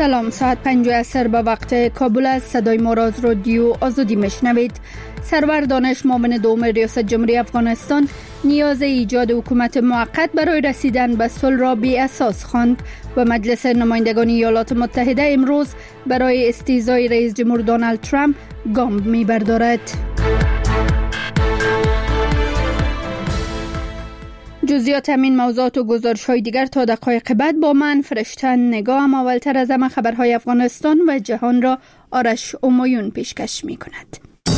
سلام، ساعت 5 عصر به وقت کابل است. صدای ما را از رادیو آزادی میشنوید. سرور دانش معاون دوم ریاست جمهوری افغانستان نیاز ایجاد حکومت موقت برای رسیدن به صلح را بی اساس خواند و مجلس نمایندگان ایالات متحده امروز برای استیضای رئیس جمهور دونالد ترامپ گام می‌بردارد. جزئیات همین موضوعات و گزارش‌های دیگر تا دقایق بعد با من فرشته نگاه. اولتر از همه خبرهای افغانستان و جهان را آرش امایون پیشکش می‌کند.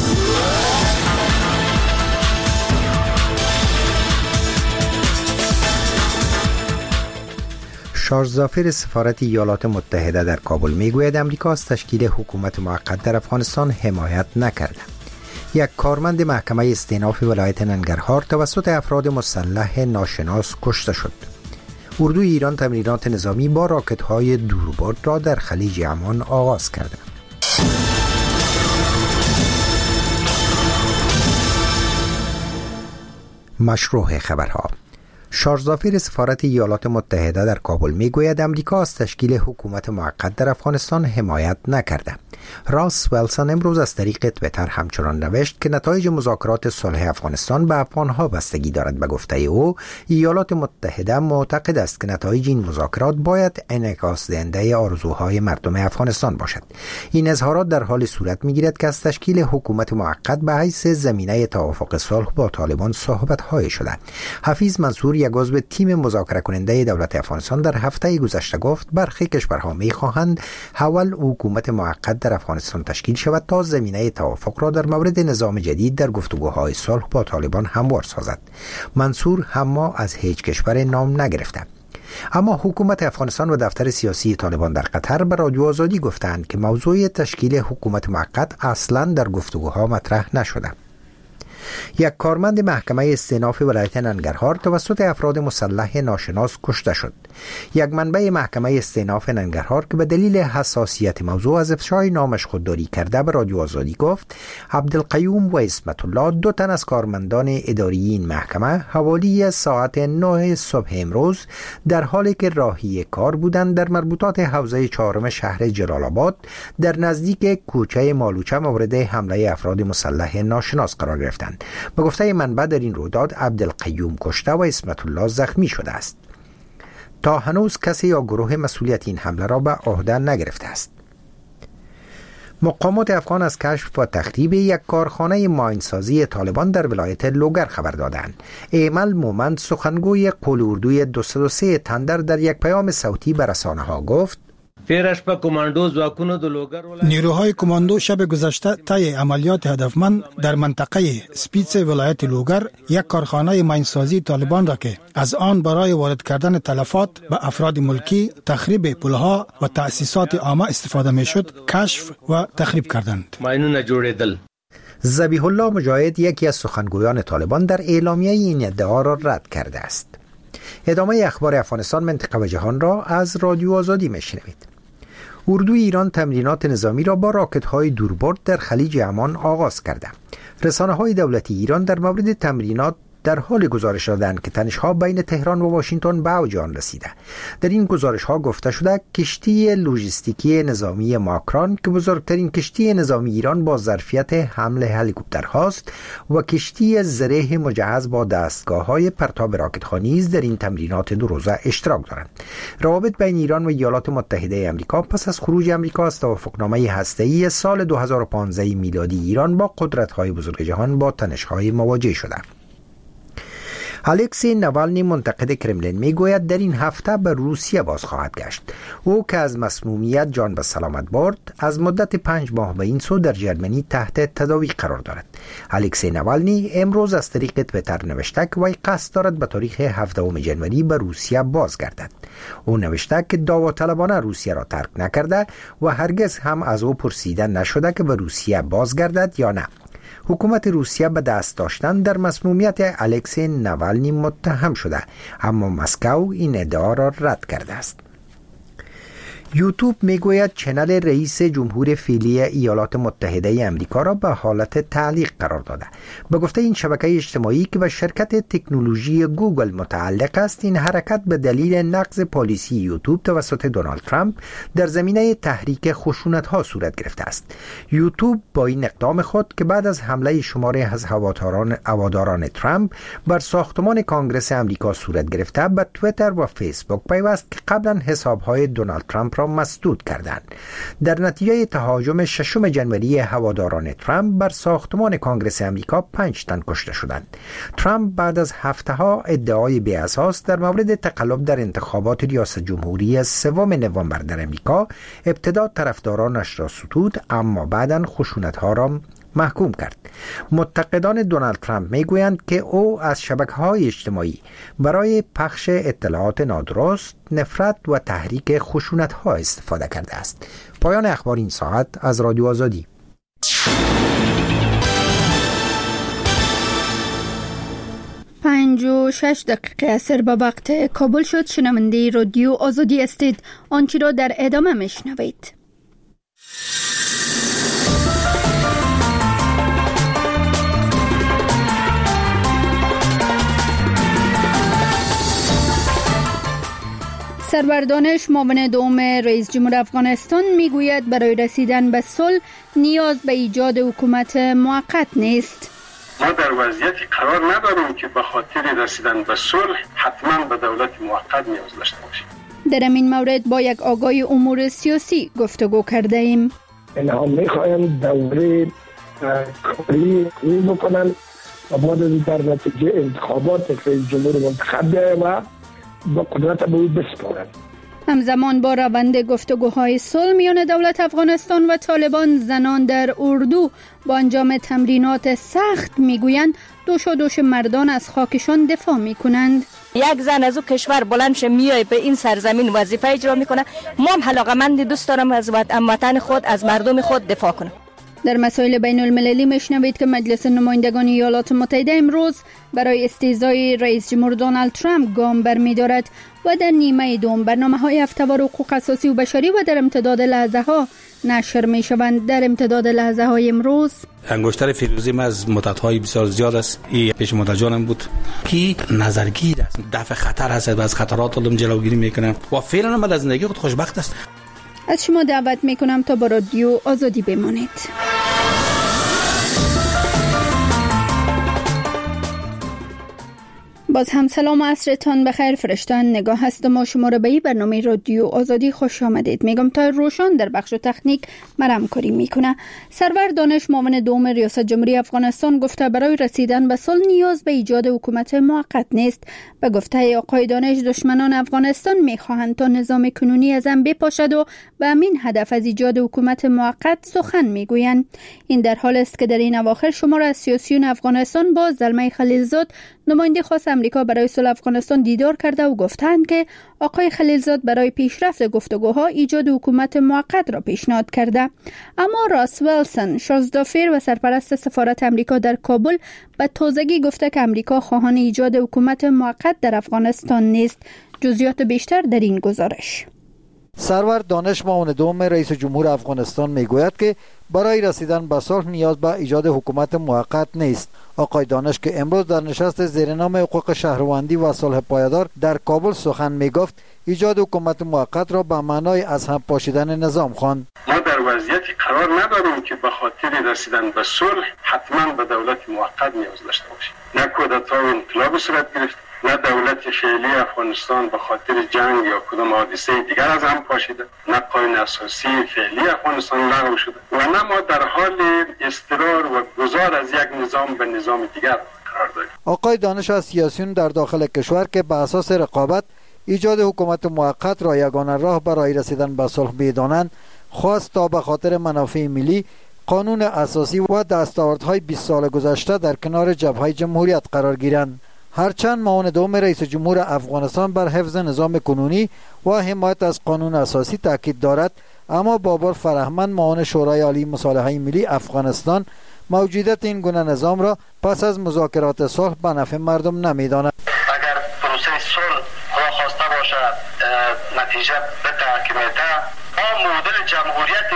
شارژ ظافر سفارت ایالات متحده در کابل میگوید امریکا از تشکیل حکومت موقت در افغانستان حمایت نکرده. یک کارمند محکمه استئناف ولایت ننگرهار توسط افراد مسلح ناشناس کشته شد. اردوی ایران تمرینات نظامی با راکت‌های دوربرد را در خلیج عمان آغاز کرده. مشروع خبرها. شارژ ظافر سفارت ایالات متحده در کابل میگوید امریکا از تشکیل حکومت موقت در افغانستان حمایت نکرده. راس ولسون امروز از طریق توییتر همچنان نوشت که نتایج مذاکرات صلح افغانستان به افغانها بستگی دارد. به گفته او ایالات متحده معتقد است که نتایج این مذاکرات باید انعکاس دهنده آرزوهای مردم افغانستان باشد. این اظهارات در حال صورت میگیرد که از تشکیل حکومت موقت به حیث زمینه توافق صلح با طالبان صحبت‌های شده. حفیظ منصور یک عضو تیم مذاکره کننده دولت افغانستان در هفته گذشته گفت برخی کشورها می‌خواهند اول حکومت موقت در افغانستان تشکیل شود تا زمینه توافق را در مورد نظام جدید در گفتگوهای صلح با طالبان هموار سازد. منصور اما از هیچ کشور نام نگرفته. اما حکومت افغانستان و دفتر سیاسی طالبان در قطر به رادیو آزادی گفتند که موضوع تشکیل حکومت موقت اصلاً در گفتگوها مطرح نشده. یک کارمند محکمه استئناف ولایت ننگرهار توسط افراد مسلح ناشناس کشته شد. یک منبع محکمه استئناف ننگرهار که به دلیل حساسیت موضوع از افشای نامش خودداری کرده به رادیو آزادی گفت عبدالقیوم و اسمت الله، دو تن از کارمندان اداری این محکمه، حوالی ساعت 9 صبح امروز در حالی که راهی کار بودند در مربوطات حوزه 4 شهر جلال آباد در نزدیک کوچه مالوچه مورد حمله افراد مسلح ناشناس قرار گرفتند. به گفته منبع در این رویداد عبدالقیوم کشته و اسمت الله زخمی شده است. تا هنوز کسی یا گروه مسئولیت این حمله را به عهده نگرفته است. مقامات افغان از کشف و تخریب یک کارخانه ماینسازی طالبان در ولایت لوگر خبر دادند. ایمل مومند، سخنگوی قول اردوی 203 تندر، در یک پیام صوتی به رسانه‌ها گفت نیروهای کماندو شب گذشته طی عملیات هدفمند در منطقه سپیتس ولایت لوگر یک کارخانه ماینسازی طالبان را که از آن برای وارد کردن تلفات به افراد ملکی، تخریب پلها و تأسیسات عامه استفاده میشد کشف و تخریب کردند. ذبیح الله مجاهد، یکی از سخنگویان طالبان، در اعلامیه این ادعا را رد کرده است. ادامه اخبار افغانستان، منطقه و جهان را از رادیو آزادی میشنوید. اردوی ایران تمرینات نظامی را با راکت‌های دوربرد در خلیج عمان آغاز کرده. رسانه‌های دولتی ایران در مورد تمرینات در حال گزارش دادند که تنش‌ها بین تهران و واشنگتن به اوج آن رسیده. در این گزارش‌ها گفته شده کشتی لوجستیکی نظامی ماکران که بزرگترین کشتی نظامی ایران با ظرفیت حمل هلیکوپترهاست و کشتی زره مجهز با دستگاه‌های پرتاب راکت‌ها نیز در این تمرینات دو روزه اشتراک دارند. روابط بین ایران و ایالات متحده آمریکا پس از خروج آمریکا از توافقنامه هسته‌ای سال 2015 میلادی ایران با قدرت‌های بزرگ جهان با تنش‌های مواجه شده. الکسی نوالنی، منتقد کرملین، میگوید در این هفته به روسیه باز خواهد گشت. او که از مسمومیت جان به سلامت برد از مدت 5 ماه به این سو در جرمنی تحت تداوی قرار دارد. الکسی نوالنی امروز از طریق توییتر نوشته که وی قصد دارد به تاریخ 17 ژانویه به روسیه بازگردد. او نوشته که داوطلبانه روسیه را ترک نکرده و هرگز هم از او پرسیده نشده که به روسیه بازگردد یا نه. حکومت روسیه به دست داشتن در مسمومیت الکسی نوالنی متهم شده، اما مسکو این ادعا را رد کرده است. یوتیوب میگوید چنل رئیس جمهور فعلی ایالات متحده آمریکا را به حالت تعلیق قرار داده. به گفته این شبکه اجتماعی که به شرکت تکنولوژی گوگل متعلق است، این حرکت به دلیل نقض پالیسی یوتیوب توسط دونالد ترامپ در زمینه تحریک خشونت‌ها صورت گرفته است. یوتیوب با این اقدام خود که بعد از حمله شماری از هواداران ترامپ بر ساختمان کنگره آمریکا صورت گرفته، به توییتر و فیسبوک پیوست که قبلا حساب‌های دونالد ترامپ را مسدود کردند. در نتیجه تهاجم 6 جنوری هواداران ترامپ بر ساختمان کنگره آمریکا 5 تن کشته شدند. ترامپ بعد از هفته‌ها ادعای بی‌اساس در مورد تقلب در انتخابات ریاست جمهوری 3 نوامبر در آمریکا ابتدا طرفدارانش را ستود، اما بعداً خشونت‌ها را محکوم کرد. منتقدان دونالد ترامپ میگویند که او از شبکه‌های اجتماعی برای پخش اطلاعات نادرست، نفرت و تحریک خشونت‌ها استفاده کرده است. پایان اخبار این ساعت از رادیو آزادی. 5:06 عصر به وقت کابل شد. شنونده رادیو آزادی استید. آنچه را در ادامه میشنوید. سرور دانش معاون دوم رئیس جمهور افغانستان میگوید برای رسیدن به صلح نیاز به ایجاد حکومت موقت نیست. ما در وضعیتی قرار نداریم که به خاطر رسیدن به صلح حتما به دولت موقت نیاز داشته باشیم. در این مورد با یک آگاه امور سیاسی گفتگو کرده ایم. اینها میخوایم دوره کاری بکنن و بعد در نتیجه انتخابات رئیس جمهور منتخب و با قدرت به او بسپارند. همزمان با روند گفتگوهای صلح میان دولت افغانستان و طالبان، زنان در اردو با انجام تمرینات سخت میگویند دوش مردان از خاکشان دفاع میکنند. یک زن از او کشور بلند شه میای به این سرزمین وظیفه اجرا میکنه. ما هم علاقه‌مند دوست دارم از وطن خود، از مردم خود دفاع کنم. در مسائل بین المللی میشنوید که مجلس نمایندگان ایالات متحده امروز برای استیضای رئیس جمهور دونالد ترامپ گام برمی‌دارد و در نیمه دوم برنامه‌های هفته‌وار حقوق اساسی و بشری و در امتداد لحظه‌ها نشر می‌شوند. در امتداد لحظه‌های امروز انگشتر فیروزی ما از مدت‌های بسیار زیاد است. این پیش مدت جانم بود که نظرگیر است، دفع خطر هست و از خطرات علم جلوگیری می‌کنه و فعلا من از زندگی خود خوشبخت است. از شما دعوت می‌کنم تا با رادیو آزادی بمانید. باز هم سلام و عصرتان بخیر. فرشتان نگاه هست ما شما را به این برنامه رادیو آزادی خوش آمدید. میگم تا روشن در بخش تکنیک مرام کاری میکنه. سرور دانش معاون دوم ریاست جمهوری افغانستان گفته برای رسیدن به صلح نیاز به ایجاد حکومت موقت نیست. به گفته آقای دانش دشمنان افغانستان میخواهند تا نظام کنونی از هم بپاشد و به همین هدف از ایجاد حکومت موقت سخن میگویند. این در حال است که در این اواخر شمار از سیاسیون افغانستان با زلمه خلیلزاد نماینده خاص امریکا برای صلح افغانستان دیدار کرده و گفتند که آقای خلیلزاد برای پیشرفت گفتگوها ایجاد حکومت موقت را پیشنهاد کرده. اما راس ویلسون شازدافیر و سرپرست سفارت امریکا در کابل به تازگی گفته که امریکا خواهان ایجاد حکومت موقت در افغانستان نیست. جزئیات بیشتر در این گزارش. سرور دانش معاون دوم رئیس جمهور افغانستان میگوید که برای رسیدن به صلح نیاز به ایجاد حکومت موقت نیست. آقای دانش که امروز در نشست زیرنام حقوق شهروندی و صلح پایدار در کابل سخن میگفت، ایجاد حکومت موقت را به معنای از هم پاشیدن نظام خواند. ما در وضعیتی قرار نداریم که به خاطر رسیدن به صلح حتما به دولت موقت نیاز داشته باشیم. نه کودتا و انقلاب صورت گرفت، نه دولت فعلی افغانستان به خاطر جنگ یا کدام حادثه دیگر از هم پاشیده، نه قانون اساسی فعلی افغانستان لغو شده و نه ما در حال استقرار و گذار از یک نظام به نظام دیگر قرار داریم. آقای دانش از سیاسیون در داخل کشور که به اساس رقابت ایجاد حکومت موقت را یگانه راه برای رسیدن به صلح بدانند، خواست تا به خاطر منافع ملی قانون اساسی و دستاوردهای 20 سال گذشته در کنار جبهه جمهوریت قرار گیرند. هرچند معاون دوم رئیس جمهور افغانستان بر حفظ نظام کنونی و حمایت از قانون اساسی تاکید دارد، اما بابر فرهمند معاون شورای عالی مصالحه ملی افغانستان موجودیت این گونه نظام را پس از مذاکرات صلح به نفع مردم نمی‌داند. اگر پروسه صلح خدا خواسته باشد نتیجه بده که میده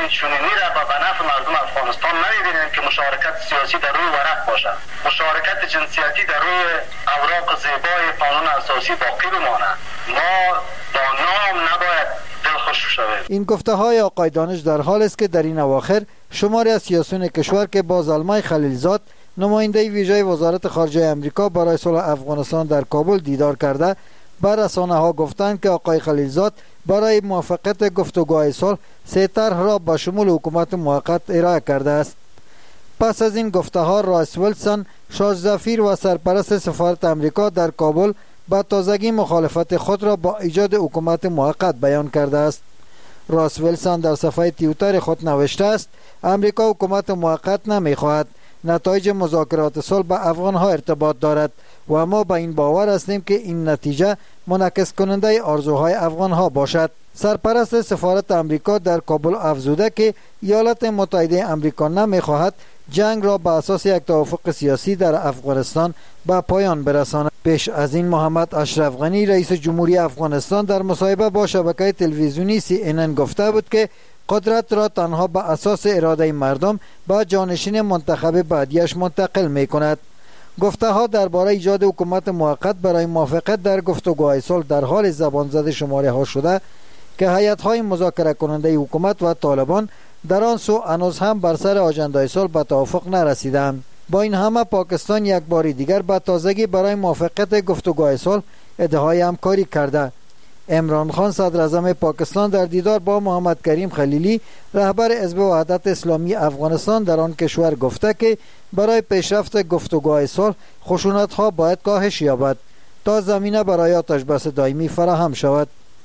چنینی را به نفع مردم افغانستان نمی‌بینیم که مشارکت سیاسی در روی ورق باشد. مشارکت جنسیتی در روی اوراق زیبای قانون اساسی باقی بماند. ما با نام نباید دلخوش شویم. این گفته های آقای دانش در حال است که در این اواخر شماری از سیاسیون کشور که با زلمه خلیلزاد نماینده ویژه وزارت خارجه امریکا برای صلح افغانستان در کابل دیدار کرده بر رسانه‌ها گفتند که آقای خلیلزاد برای موافقت گفتگوهای صلح 3 طرح را با شمول حکومت موقت ارائه کرده است. پس از این گفته‌ها رایس ویلسون شاه سفیر و سرپرست سفارت امریکا در کابل با تازگی مخالفت خود را با ایجاد حکومت موقت بیان کرده است. رایس ویلسون در صفحه توییتر خود نوشته است امریکا حکومت موقت نمی‌خواهد. نتایج مذاکرات صلح با افغان‌ها ارتباط دارد و ما با این باور هستیم که این نتیجه منعکس کننده آرزوهای افغان‌ها باشد. سرپرست سفارت امریکا در کابل افزوده که ایالات متحده امریکا نمی‌خواهد جنگ را به اساس یک توافق سیاسی در افغانستان به پایان برساند. پیش از این محمد اشرف غنی رئیس جمهوری افغانستان در مصاحبه با شبکه تلویزیونی CNN گفته بود که قدرت را تنها به اساس اراده مردم به جانشین منتخب بعدیش منتقل می کند. گفته ها درباره ایجاد حکومت موقت برای موافقت در گفتگوهای صلح در حال زبان زده شماره ها شده که هیئت های مذاکره کننده حکومت و طالبان در آن سو هنوز هم بر سر آژندای صلح به توافق نرسیدند. با این همه پاکستان یک بار دیگر به تازگی برای موافقت گفتگوهای صلح ادعای همکاری کرده. عمران خان صدر اعظم پاکستان در دیدار با محمد کریم خلیلی رهبر حزب وحدت اسلامی افغانستان در آن کشور گفته که برای پیشرفت گفتگوهای صلح خشونت‌ها باید کاهش یابد تا زمینه برای آتش‌بس دائمی فراهم شود.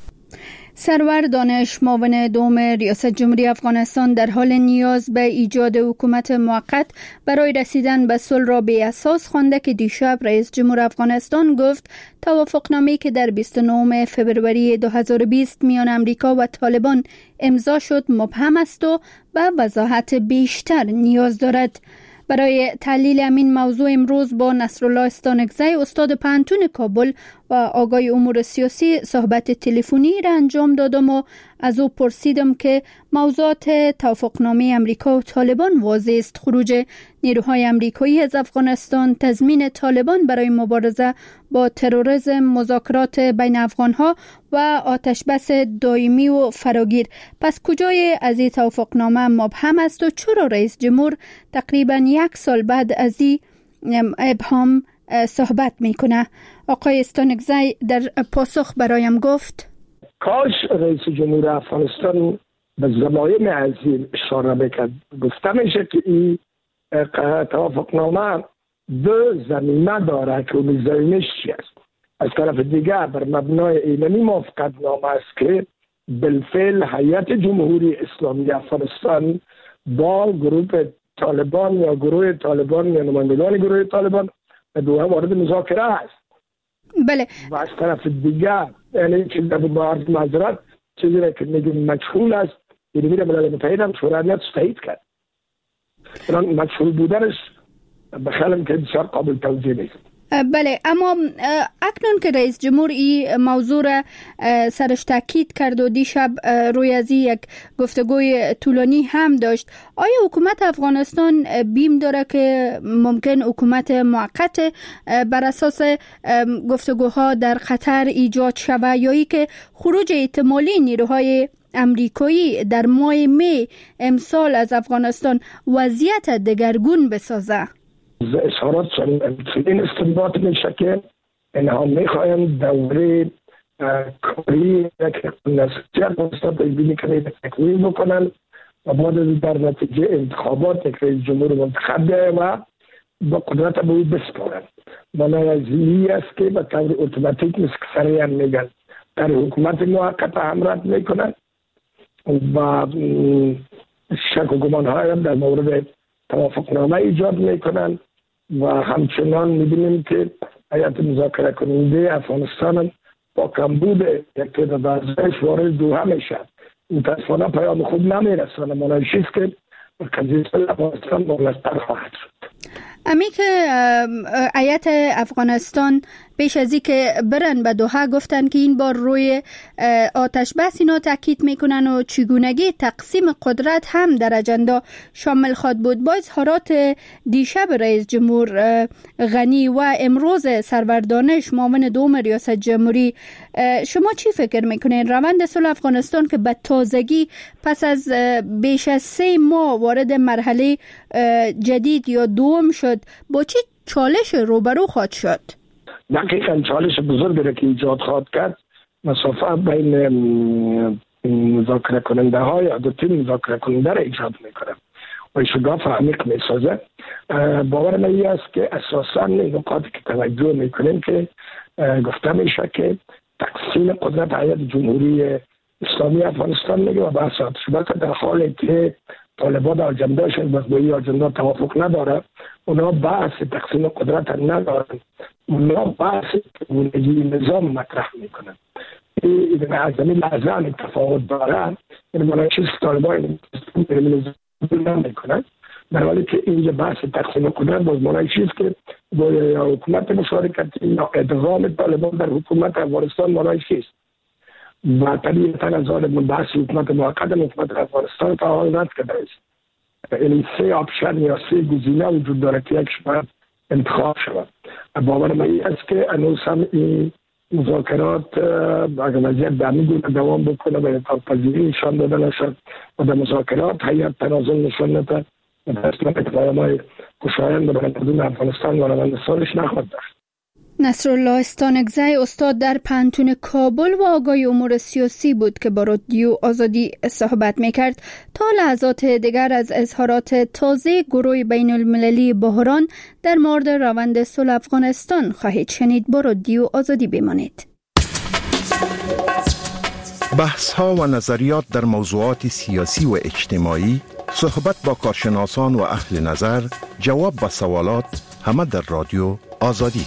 سرور دانش معاون دوم ریاست جمهوری افغانستان در حال نیاز به ایجاد حکومت موقت برای رسیدن به صلح را بی اساس خوانده که دیشب رئیس جمهور افغانستان گفت توافقنامه‌ای که در 29 فبروری 2020 میان امریکا و طالبان امضا شد مبهم است و به وضاحت بیشتر نیاز دارد. برای تحلیل همین موضوع امروز با نصرالله استانکزی استاد پانتون کابل و آقای امور سیاسی صحبت تلفنی را انجام دادم و از او پرسیدم که موضوعات توافقنامه امریکا و طالبان واضح است خروج نیروهای امریکایی از افغانستان، تضمین طالبان برای مبارزه با تروریسم، مذاکرات بین افغانها و آتشبس دائمی و فراگیر. پس کجای از این توافقنامه مبهم است و چرا رئیس جمهور تقریبا 1 سال بعد از این ابهام صحبت میکنه؟ آقای استانکزی در پاسخ برایم گفت کاش رئیس جمهور افغانستان به ضمایم عظیم اشاره بکرد. گفته میشه که این توافقنامه 2 زمینه داره که اون زمینش چی است. از طرف دیگر بر مبنای اینمی موافقت نامه است که بالفعل هیئت جمهوری اسلامی افغانستان با گروه طالبان یا گروه طالبان یا نمایندگان گروه طالبان دو هم وارد مذاکره است. بله. و از طرف دیگر یعنی که در معرض معذرت چیزی را که میگیم مجهول است، یعنی میره ملل متحد هم شورای امنیت تایید کرد. مجهول بودنش بخیالم که بسیار قابل توجیه نیست. بله، اما اکنون که رئیس جمهور این موضوع را سرش تاکید کرد و دیشب روی از یک گفتگوی طولانی هم داشت، آیا حکومت افغانستان بیم داره که ممکن حکومت موقت بر اساس گفتگوها در خطر ایجاد شود یا ای که خروج احتمالی نیروهای امریکایی در ماه می امسال از افغانستان وضعیت دگرگون بسازه؟ اظهارات این استنباط میشه که اینها میخواهند دوره کاری که نسیتی افغانستان پیشبینی کنید تکمیل بکنن و بعد از در نتیجه انتخابات یک رئیس جمهور منتخب و با قدرت به او بسپارن. معنی از این است که به طور اتوماتیک مثل که سریعا میگن در حکومت موقت همراه میکنن و شک و گمان های هم در مورد توافقنامه ایجاد میکنن و همچنان میبینیم که هیئت مذاکره کننده افغانستان با کمبود یک تعداد ارزش وارد دوحه میشه. متاسفانه پیام خوب نمیرسانه. معنیش است که قضیه افغانستان مغلق‌تر خواهد شد. امی که هیئت افغانستان پیش از اینکه برن به دوحه گفتن که این بار روی آتش بس اینا تاکید میکنن و چگونگی تقسیم قدرت هم در اجندا شامل خواهد بود. با اظهارات دیشب رئیس جمهور غنی و امروز سرور دانش معاون دوم ریاست جمهوری، شما چی فکر میکنین روند صلح افغانستان که به تازگی پس از بیش از 3 ماه وارد مرحله جدید یا دوم شد با چه چالش روبرو خواهد شد؟ دقیقاً چالش بزرگی را که ایجاد خواهد کرد مسافه بین مذاکره کننده ها یا دو تیم مذاکره کننده را ایجاد میکنه و شگاف عمیق میسازه. باور من این است که اساساً نکاتی که توجه میکنیم که گفته میشه که تقسیم قدرت هیئت جمهوری اسلامی افغانستان میگه و بحث آتش بس در حالی که طالبان اجندهشون با این اجندا توافق نداره، اونا بحث تقسیم قدرت ندارن، اونا بحث نظام مطرح میکنن. این از زمین لحظه تفاوت داره، این معنی چیز طالبان نظام نمیکنن، در حالی که اینجا بحث تقسیم قدرت باز معنی چیز که با حکومت مشارکتی یا ادغام طالبان در حکومت افغانستان معنی چیست و طبیعتا از آن بحث حکومت موقت حکومت افغانستان تا حال رد کرده است. این 3 آپشن یا 3 گزینه وجود داره که یک باید انتخاب شود. باور من این است که هنوز هم این مذاکرات اگر وضعیت به همین گونه دوام بکنه و اتفاق پذیری نشان داده نشد و در مذاکرات هیئت تنازل نشان نده و اصلا پیام‌های خوشایند برای مردم افغانستان و روند صلحش نخواهد داشت. نصرالله استانکزی استاد در پانتون کابل و آگاهی امور سیاسی بود که با رادیو آزادی صحبت میکرد. تا لحظات دیگر از اظهارات تازه گروه بین المللی بحران در مورد روند صلح افغانستان خواهید شنید. با رادیو آزادی بمانید. بحث ها و نظریات در موضوعات سیاسی و اجتماعی، صحبت با کارشناسان و اهل نظر، جواب به سوالات، همه در رادیو آزادی.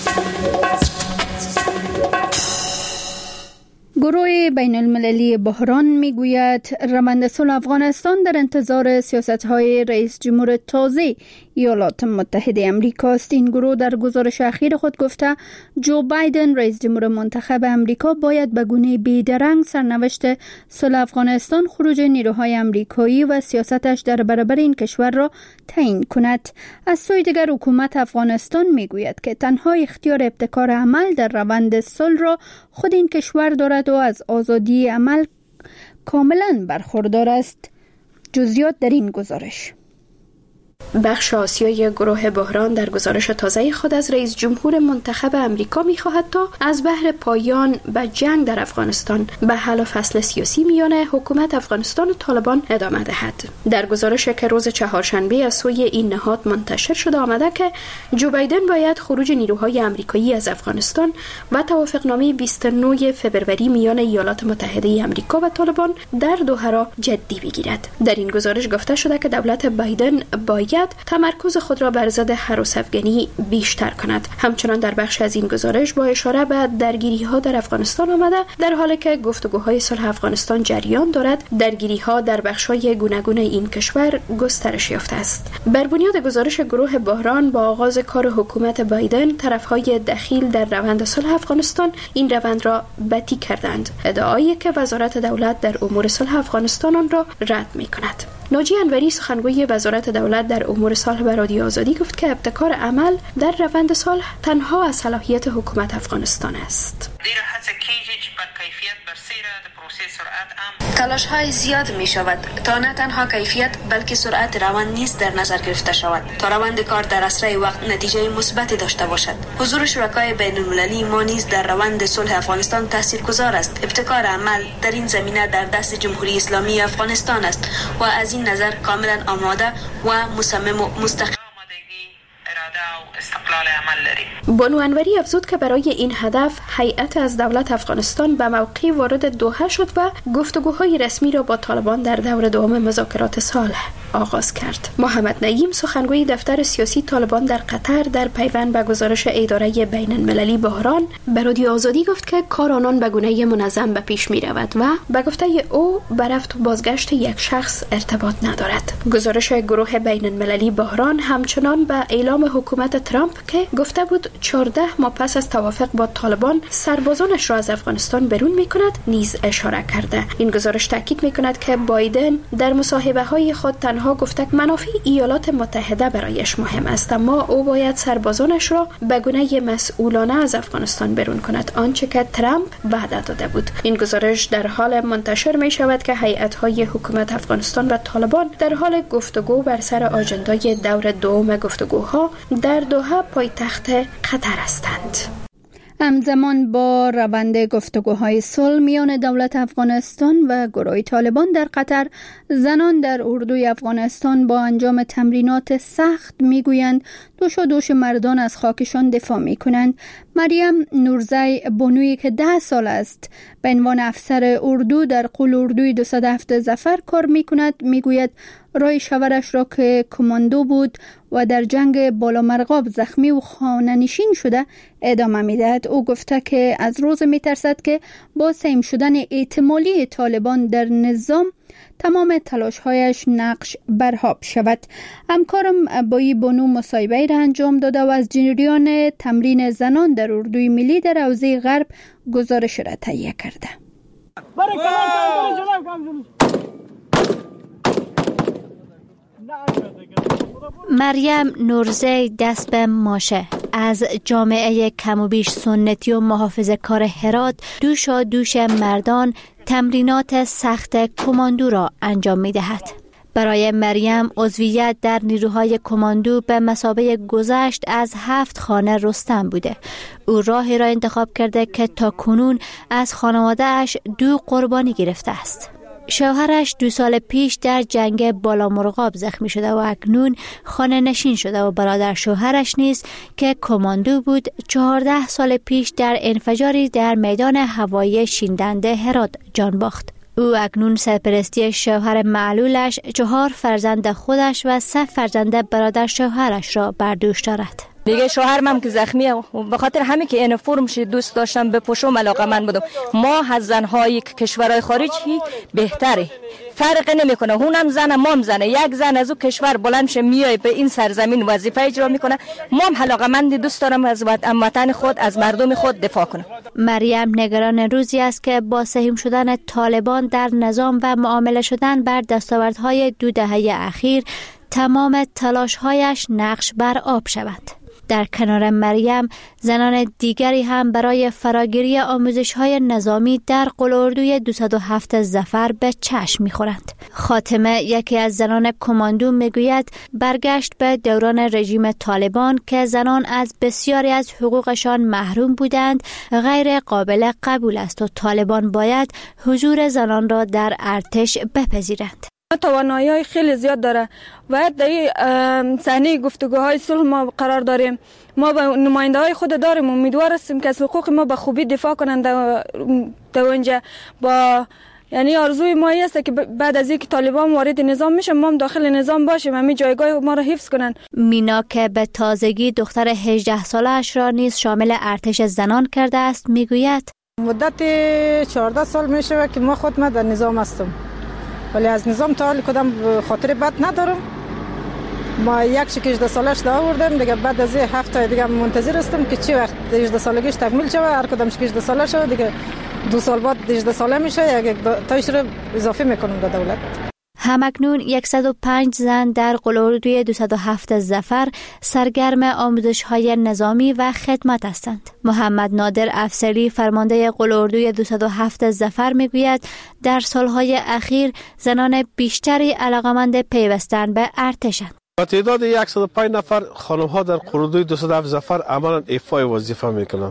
گروه بین المللی بحران میگوید روند صلح افغانستان در انتظار سیاست‌های رئیس جمهور تازه ایالات متحده آمریکا است. این گروه در گزارش اخیر خود گفته جو بایدن رئیس جمهور منتخب آمریکا باید به گونه بی‌درنگ سرنوشت صلح افغانستان، خروج نیروهای آمریکایی و سیاستش در برابر این کشور را تعیین کند. از سوی دیگر حکومت افغانستان میگوید که تنها اختیار ابتکار عمل در روند صلح را خود این کشور دارد و از آزادی عمل کاملا برخوردار است. جزئیات در این گزارش. بخش آسیای گروه بحران در گزارش تازه خود از رئیس جمهور منتخب امریکا می‌خواهد تا از بحر پایان به جنگ در افغانستان به حل و فصل سیاسی میان حکومت افغانستان و طالبان ادامه دهد. در گزارش که روز چهارشنبه از سوی این نهاد منتشر شده آمده که جو بایدن باید خروج نیروهای آمریکایی از افغانستان و توافقنامه 29 فوریه میان ایالات متحده آمریکا و طالبان در دوحه را جدی بگیرد. در این گزارش گفته شده که دولت بایدن باید تمرکز خود را بر ضد هراس افغانی بیشتر کند. همچنان در بخش از این گزارش با اشاره به درگیری‌ها در افغانستان آمده در حالی که گفتگوهای صلح افغانستان جریان دارد، درگیری‌ها در بخش‌های گوناگون این کشور گسترش یافته است. بر بنیاد گزارش گروه بحران با آغاز کار حکومت بایدن، طرف‌های دخیل در روند صلح افغانستان این روند را بطی کردند. ادعایی که وزارت دولت در امور صلح افغانستان آن را رد می‌کند. ناجی انوری سخنگوی وزارت دولت در امور صلح به رادیو آزادی گفت که ابتکار عمل در روند صلح تنها از صلاحیت حکومت افغانستان است. تلاش های زیاد می شود تا نه تنها کیفیت بلکه سرعت روند نیز در نظر گرفته شود تا روند کار در اسرع وقت نتیجه مثبتی داشته باشد. حضور شرکای بین المللی ما نیز در روند صلح افغانستان تاثیرگذار است. ابتکار عمل در این زمینه در دست جمهوری اسلامی افغانستان است و از این نظر کاملا آماده و مصمم و مستقل بانو انوری افزود که برای این هدف هیئت از دولت افغانستان به موقع وارد دوحه شد و گفتگوهای رسمی را با طالبان در دور دوم مذاکرات صلح آغاز کرد. محمد نعیم سخنگوی دفتر سیاسی طالبان در قطر در پیوند به گزارش اداره بین المللی بحران به رادیو آزادی گفت که کار آنان به گونه منظم به پیش می رود و به گفته او به رفت و بازگشت یک شخص ارتباط ندارد. گزارش گروه بین المللی بحران همچنان به اعلام حکومت ترامپ که گفته بود 14 ماه پس از توافق با طالبان سربازانش را از افغانستان بیرون می کند نیز اشاره کرده. این گزارش تاکید می کند که بایدن در مصاحبه های خود تنها گفته که منافع ایالات متحده برایش مهم است، اما او باید سربازانش را به گونه مسئولانه از افغانستان بیرون کند، آنچه که ترامپ وعده داده بود. این گزارش در حال منتشر می شود که هیئت‌های حکومت افغانستان و طالبان در حال گفتگو بر سر آژندای دور دوم گفتگوها در دوحه پایتخت قطر هستند. همزمان با روند گفتگوهای صلح میان دولت افغانستان و گروه طالبان در قطر، زنان در اردوی افغانستان با انجام تمرینات سخت میگویند دوش مردان از خاکشان دفاع میکنند. مریم نورزی بانویی که 10 سال است به عنوان افسر اردو در قول اردوی 207 ظفر کار میکند، میگوید رای شوهرش را که کماندو بود و در جنگ بالامرغاب زخمی و خانه نشین شده ادامه میدهد. او گفته که از روز میترسد که با سهم شدن احتمالی طالبان در نظام تمام تلاش‌هایش نقش برها شود. همکارم با این بانو مصاحبه را انجام داده و از جریان تمرین زنان در اردوی ملی در حوزه غرب گزارش را تهیه کرده. مریم نورزی دست به ماشه از جامعه کم و بیش سنتی و محافظه کار هرات دوش مردان تمرینات سخت کماندو را انجام می دهد. برای مریم عضویت در نیروهای کماندو به مثابه گذشت از 7 خانه رستم بوده. او راهی را انتخاب کرده که تا کنون از خانواده اش 2 قربانی گرفته است. شوهرش 2 سال پیش در جنگ بالامرغاب زخمی شده و اکنون خانه نشین شده و برادر شوهرش نیز که کماندو بود 14 سال پیش در انفجاری در میدان هوایی شیندنده هرات جان باخت. او اکنون سرپرستی شوهر معلولش، 4 فرزند خودش و 3 فرزند برادر شوهرش را بر دوش دارد. دیگه شوهرم هم که زخمیه و به خاطر همین که اینفرمش دوست داشتم بپوشم علاقه‌مند بودم. ما از زن‌های کشورهای خارجی بهتره، فرق نمیکنه، اونم زنه مام زنه. یک زن از او کشور بلند شه میای به این سرزمین وظیفه اجرا میکنه، مام علاقه‌مند دوست دارم از وطن خود از مردم خود دفاع کنم. مریم نگران روزی است که با سهم شدن طالبان در نظام و معامله شدن بر دستاوردهای 2 دهه اخیر تمام تلاش‌هایش نقش بر آب شود. در کنار مریم زنان دیگری هم برای فراگیری آموزش‌های نظامی در قول اردوی 207 ظفر به چشم می‌خورند. خاتمه یکی از زنان کماندو میگوید برگشت به دوران رژیم طالبان که زنان از بسیاری از حقوقشان محروم بودند غیر قابل قبول است و طالبان باید حضور زنان را در ارتش بپذیرند. توانایی‌های خیلی زیاد داره و در این صحنه گفتگوهای صلح ما قرار داریم. ما با نماینده‌های خود داریم، امیدوار هستیم که از حقوق ما به خوبی دفاع کنند در اونجا. با یعنی آرزوی ما است که بعد از اینکه طالبان وارد نظام میشه ما هم داخل نظام باشیم، همین جایگاه ما را حفظ کنن. مینا که به تازگی دختر 18 سالش را نیز شامل ارتش زنان کرده است میگوید مدت 14 سال میشه که ما در نظام هستم، ولی از نظام تا حال کدام خاطر بد ندارم. ما یک 18 سالش دا آوردم دیگه، بعد از 7 تا دیگه منتظر هستم که چی وقت 18 سالگیش تکمیل شه، هر کدام 18 ساله شه دیگه 2 سال بعد 18 ساله میشه، یک تایش رو اضافه میکنم به دولت. همکنون 105 زن در قول اردوی 207 ظفر سرگرم آموزش‌های نظامی و خدمت هستند. محمد نادر افسری فرمانده قول اردوی 207 ظفر میگوید در سالهای اخیر زنان بیشتری علاقمند پیوستن به ارتشند. با تعداد 105 نفر خانم‌ها در قول اردوی 207 ظفر عملاً ایفای وظیفه میکنند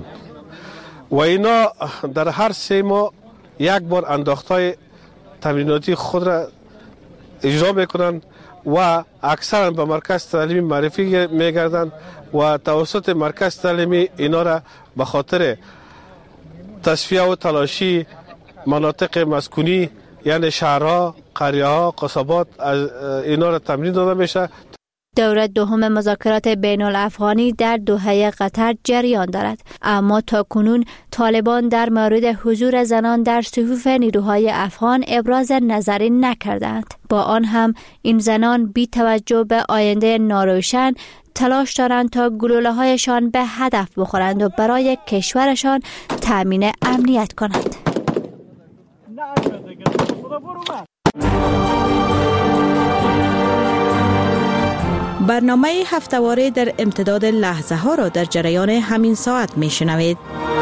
و اینا در هر 3 ماه یک بار انداختهای تمریناتی خود را اجرا میکنند و اکثرا به مرکز تعلیمی معرفی میگردند و توسط مرکز تعلیمی اینا را به خاطر تصفیه و تلاشی مناطق مسکونی یعنی شهرها، قریه‌ها، قصبات از اینا را تمرین داده میشه. دوره دوم مذاکرات بین الافغانی در دوحه قطر جریان دارد، اما تاکنون طالبان در مورد حضور زنان در صفوف نیروهای افغان ابراز نظری نکردند. با آن هم این زنان بی توجه به آینده ناروشن تلاش دارند تا گلوله‌هایشان به هدف بخورند و برای کشورشان تأمین امنیت کنند. برنامه هفته‌واره در امتداد لحظه ها را در جریان همین ساعت می شنوید.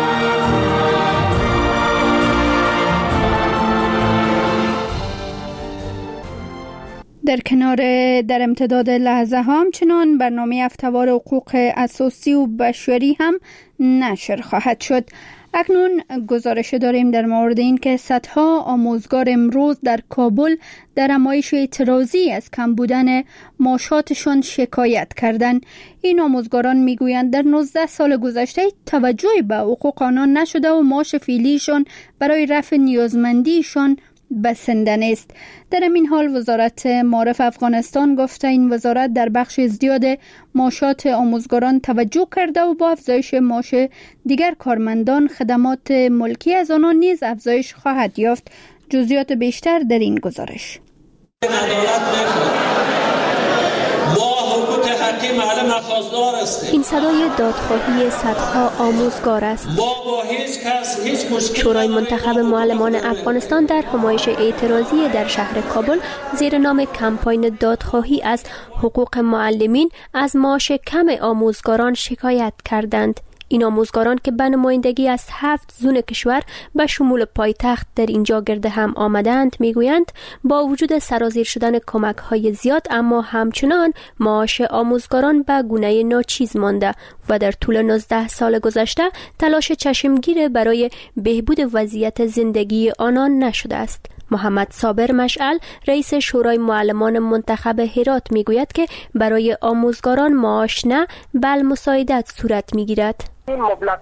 در امتداد لحظه ها همچنان برنامه هفته‌وار حقوق اساسی و بشری هم نشر خواهد شد. اکنون گزارش داریم در مورد این که صدها آموزگار امروز در کابل در نمایش اعتراضی از کم بودن معاشاتشان شکایت کردند. این آموزگاران میگویند در 19 سال گذشته توجهی به حقوق آنان نشده و معاش فعلیشان برای رفع نیازمندیشان بسنده نیست. در این حال وزارت معارف افغانستان گفته این وزارت در بخش زیاد معاشات آموزگاران توجه کرده و با افزایش معاش دیگر کارمندان خدمات ملکی از آنان نیز افزایش خواهد یافت. جزئیات بیشتر در این گزارش. این صدای دادخواهی صدها آموزگار است. شورای منتخب معلمان افغانستان در نمایش اعتراضی در شهر کابل زیر نام کمپاین دادخواهی از حقوق معلمین از معاش کم آموزگاران شکایت کردند. این آموزگاران که به نمایندگی از 7 زون کشور به شمول پایتخت در اینجا گرد هم آمدند میگویند با وجود سرازیر شدن کمک‌های زیاد اما همچنان معاش آموزگاران به گونه ناچیز مانده و در طول 19 سال گذشته تلاش چشمگیر برای بهبود وضعیت زندگی آنان نشده است. محمد صابر مشعل رئیس شورای معلمان منتخب هرات میگوید که برای آموزگاران معاش نه بل مساعدت صورت میگیرد. این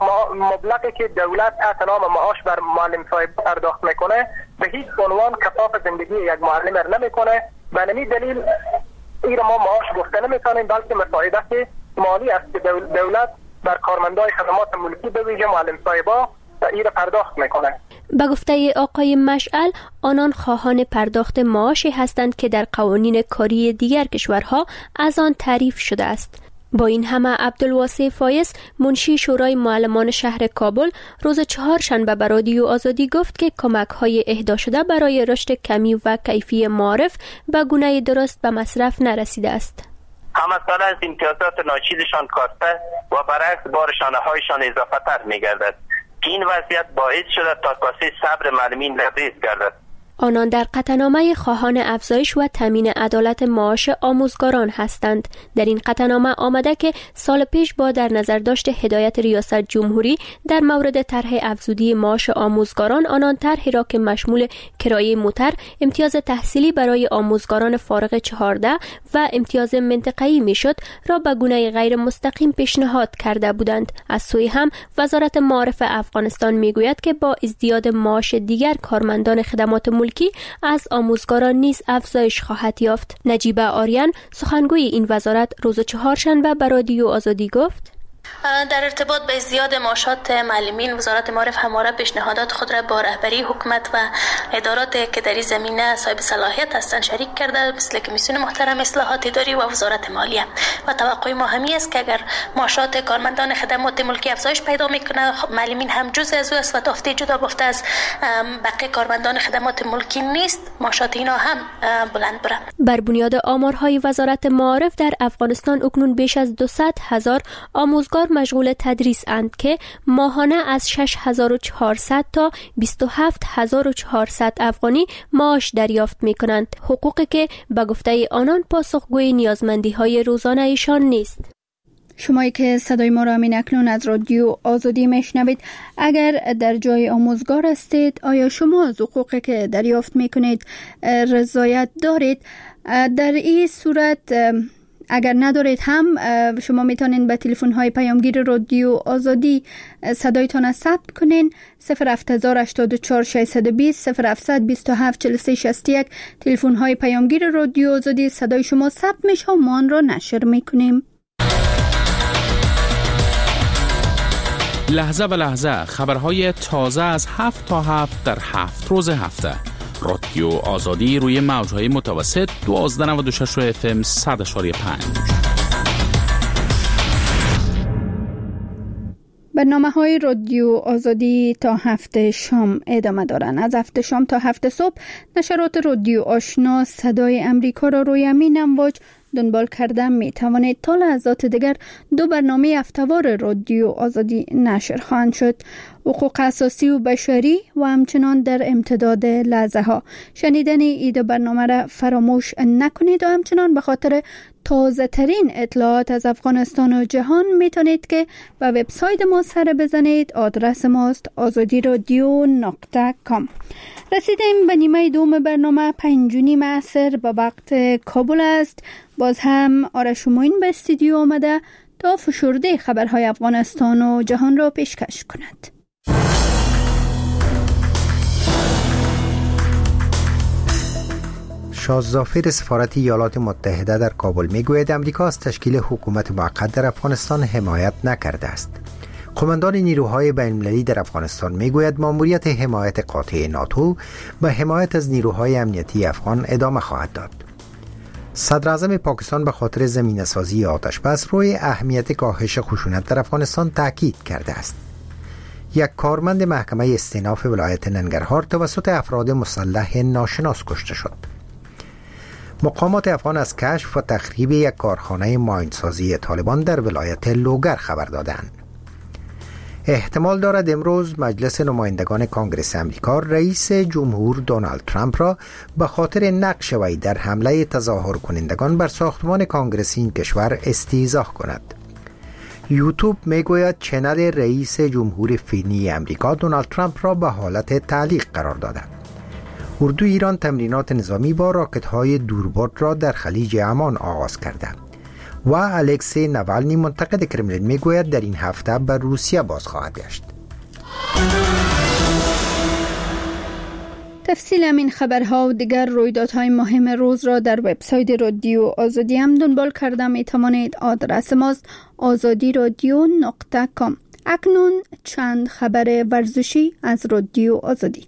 مبلغی که دولت اتنام معاش بر معلم صاحب پرداخت میکنه به هیچ عنوان کفاف زندگی یک معلم را نمیکنه. به همین دلیل این ما معاش گفته نمیتونیم بلکه مساعدت مالی است که دولت بر کارمندای خدمات ملکی به ویژه معلم صاحبا این را پرداخت میکنه. به گفته آقای مشعل آنان خواهان پرداخت معاشی هستند که در قوانین کاری دیگر کشورها از آن تعریف شده است. با این همه عبدالواسع فایز منشی شورای معلمان شهر کابل روز چهارشنبه به رادیو آزادی گفت که کمک‌های اهدا شده برای رشد کمی و کیفی معارف به گونه درست به مصرف نرسیده است. همه سال از امتیازات ناچیزشان کاسته و برعکس بار شانه‌هایشان اضافه تر می‌گردد که این وضعیت باعث شده تا کاسه صبر معلمین لبریز گردد. آنان در قطعنامه خواهان افزایش و تامین عدالت معاش آموزگاران هستند. در این قطعنامه آمده که سال پیش با در نظر داشت هدایت ریاست جمهوری در مورد طرح افزودی معاش آموزگاران آنان طرحی را که مشمول کرایه موتر، امتیاز تحصیلی برای آموزگاران فارغ 14 و امتیاز منطقه‌ای میشد را به گونه غیر مستقیم پیشنهاد کرده بودند. از سوی هم وزارت معارف افغانستان میگوید که با ازدیاد معاش دیگر کارمندان خدمات ملکی از آموزگاران نیز افزایش خواهد یافت. نجیبه آریان سخنگوی این وزارت روز چهارشنبه به رادیو آزادی گفت در ارتباط به ازدیاد معاشات معلمین وزارت معارف همواره پیشنهادات خود را با رهبری حکومت و ادارات که در این زمینه صاحب صلاحیت هستند شریک کرده، مثل کمیسیون محترم اصلاحات اداری و وزارت مالیه. و توقع ما همی است که اگر معاشات کارمندان خدمات ملکی افزایش پیدا میکنه، معلمین هم جزء از او است و دافته جدا بافته از بقیه کارمندان خدمات ملکی نیست، معاشات اینا هم بلند بره. بر بنیاد آمارهای وزارت معارف در افغانستان اکنون بیش از 200,000 آموزگار مشغول تدریس اند که ماهانه از 6,400 تا 27,400 افغانی معاش دریافت می کنند، حقوقی که به گفته آنان پاسخگوی نیازمندی های روزانه ایشان نیست. شمایی که صدای ما را همین اکنون از رادیو آزادی میشنوید، اگر در جای آموزگار هستید، آیا شما از حقوقی که دریافت میکنید رضایت دارید؟ در این صورت اگر ندارید هم شما میتونین به تلفن های پیامگیر رادیو آزادی صدایتان را ثبت کنین. 08084 620 0727 43 61 تلفن های پیامگیر رادیو آزادی، صدای شما ثبت میشه و ما آن را نشر میکنیم. لحظه به لحظه خبرهای تازه از 7 تا 7 در 7 روز هفته. رادیو آزادی روی موجهای متوسط 1296 FM 100.5. برنامه‌های رادیو آزادی تا 7 شام ادامه دارند. از 7 شام تا 7 صبح نشرات رادیو آشنا صدای امریکا را روی همین امواج دنبال کرده می توانید. تا لحظات دیگر 2 برنامه هفته‌وار رادیو آزادی نشر خواهند شد: حقوق اساسی و بشری و همچنان در امتداد لحظه ها. شنیدن این برنامه را فراموش نکنید و همچنان به خاطر تازه ترین اطلاعات از افغانستان و جهان میتونید که به وبسایت ما سر بزنید. آدرس ماست azadiradio.com. رسیدیم به نیمه دوم برنامه. 5:30 عصر به وقت کابل است. باز هم آرش موین به استودیو آمده تا فشرده خبرهای افغانستان و جهان را پیشکش کند. شاه ظافر سفارت ایالات متحده در کابل میگوید امریکا از تشکیل حکومت موقت در افغانستان حمایت نکرده است. قماندان نیروهای بین‌المللی در افغانستان میگوید ماموریت حمایت قاطع ناتو به حمایت از نیروهای امنیتی افغان ادامه خواهد داد. صدر اعظم پاکستان به خاطر زمینه‌سازی آتش‌بس روی اهمیت کاهش خشونت در افغانستان تاکید کرده است. یک کارمند محکمه استئناف ولایت ننگرهار توسط افراد مسلح ناشناس کشته شد. مقامات افغان از کشف و تخریب یک کارخانه ماینسازی طالبان در ولایت لوگر خبر دادند. احتمال دارد امروز مجلس نمایندگان کانگرس امریکا رئیس جمهور دونالد ترامپ را به خاطر نقش وی در حمله تظاهر کنندگان بر ساختمان کانگرس این کشور استیضاح کند. یوتیوب میگوید چنل رئیس جمهور فعلی امریکا دونالد ترامپ را به حالت تعلیق قرار داده. اردو ایران تمرینات نظامی با راکت‌های دوربرد را در خلیج عمان آغاز کرده و الکسی نوالنی منتقد کرملین میگوید در این هفته به روسیه باز خواهد گشت. تفصیل همین خبرها و دیگر رویدادهای مهم روز را در وبسایت رادیو آزادی هم دنبال کرده می توانید. آدرس ماست azadiradio.com. اکنون چند خبر ورزشی از رادیو آزادی.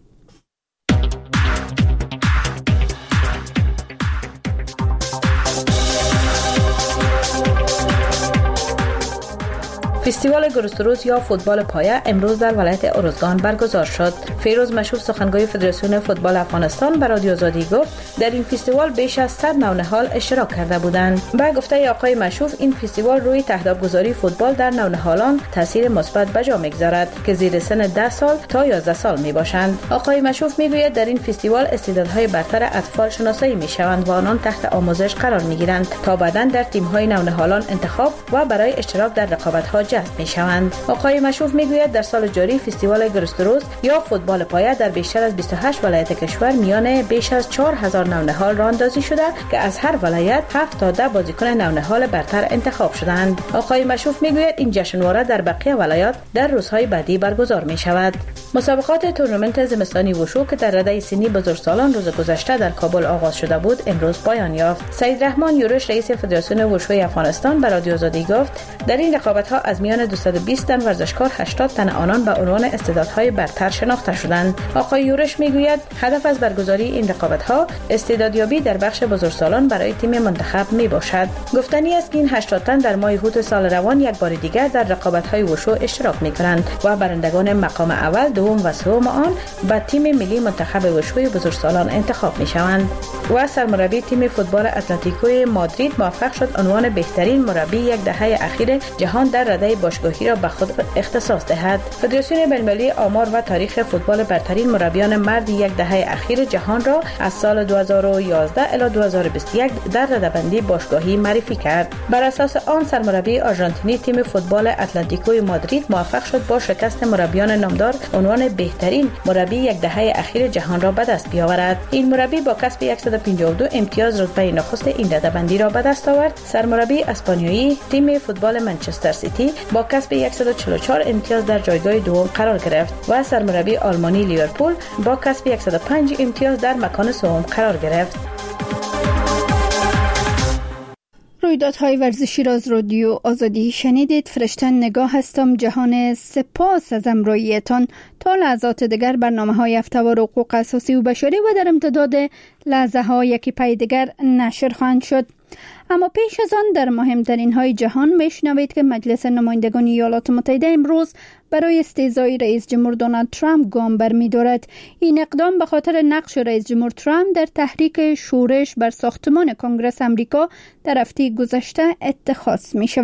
فستیوال گروستروس یا فوتبال پایه امروز در ولایت ارزگان برگزار شد. فیروز مشوف سخنگوی فدراسیون فوتبال افغانستان به رادیو آزادی گفت در این فستیوال بیش از 100 نونهال اشتراک کرده بودند. با گفته آقای مشوف این فستیوال روی تهدابگذاری فوتبال در نونهالان تاثیر مثبت به جا می‌گذارد که زیر سن 10 سال تا 11 سال میباشند. آقای مشوف میگوید در این فستیوال استعدادهای برتر اطفال شناسایی میشوند و آنان تحت آموزش قرار میگیرند تا بعداً در تیم‌های نونهالان انتخاب و برای اشتراک در رقابت‌ها جذب میشوند. آقای مشوف میگوید در سال جاری فستیوال گروستروس یا فوتبال پایه در بیشتر از 28 ولایت کشور میان بیش از 4000 نونهال راهاندازی شده که از هر ولایت 7 تا 10 بازیکن نونهال برتر انتخاب شدند. آقای مشوف میگوید این جشنواره در بقیه ولایات در روزهای بعدی برگزار می شود. مسابقات تورنمنت زمستانی وشو که در رده سنی بزرگسالان روز گذشته در کابل آغاز شده بود امروز پایان یافت. سید رحمان یورش رئیس فدراسیون وشوی افغانستان به رادیو آزادی گفت در این رقابت‌ها از میان 220 تن ورزشکار 80 تن آنان به عنوان استعدادهای برتر شناخته شدند. آقای یورش میگوید هدف از برگزاری این رقابت‌ها استعدادیابی در بخش بزرگسالان برای تیم منتخب میباشد. گفتنی است که این 80 تن در ماه اوت سال روان یک بار دیگر در رقابت‌های وشو اشتراک می‌کنند و برندگان مقام اول، دوم و سوم آن به تیم ملی منتخب وشوی بزرگسالان انتخاب می‌شوند. و سرمربی تیم فوتبال اتلتیکو مادرید موفق شد عنوان بهترین مربی یک دهه اخیر جهان در رده برنامه باشگاهی را به خود اختصاص دهد. فدراسیون بین‌المللی آمار و تاریخ فوتبال برترین مربیان مرد یک دهه اخیر جهان را از سال 2011 الی 2021 در رده‌بندی باشگاهی معرفی کرد. بر اساس آن سرمربی آرژانتینی تیم فوتبال اتلتیکو مادرید موفق شد با شکست مربیان نامدار عنوان بهترین مربی یک دهه اخیر جهان را به دست بیاورد. این مربی با کسب 152 امتیاز رتبه نخست این رده‌بندی را به دست آورد. سرمربی اسپانیایی تیم فوتبال منچستر سیتی با کسب 144 امتیاز در جایگاه دوم قرار گرفت و سرمربی آلمانی لیورپول با کسب 105 امتیاز در مکان سوم قرار گرفت. رویدادهای ورزشی را از رادیو آزادی شنیدید. فرشتن نگاه هستم. جهان سپاس از همراهیتان. تا لحظات دیگر برنامه‌های هفته‌وار حقوق اساسی و بشری و در امتداد لحظه‌های یکی پای دیگر نشر خواهند شد. اما پیش از آن در مهمترین های جهان میشنوید که مجلس نمایندگان ایالات متحده امروز برای استیضای رئیس جمهور دونالد ترامپ گام برمی‌دارد. این اقدام به خاطر نقش رئیس جمهور ترامپ در تحریک شورش بر ساختمان کنگره آمریکا در هفته گذشته اتخاذ می‌شود.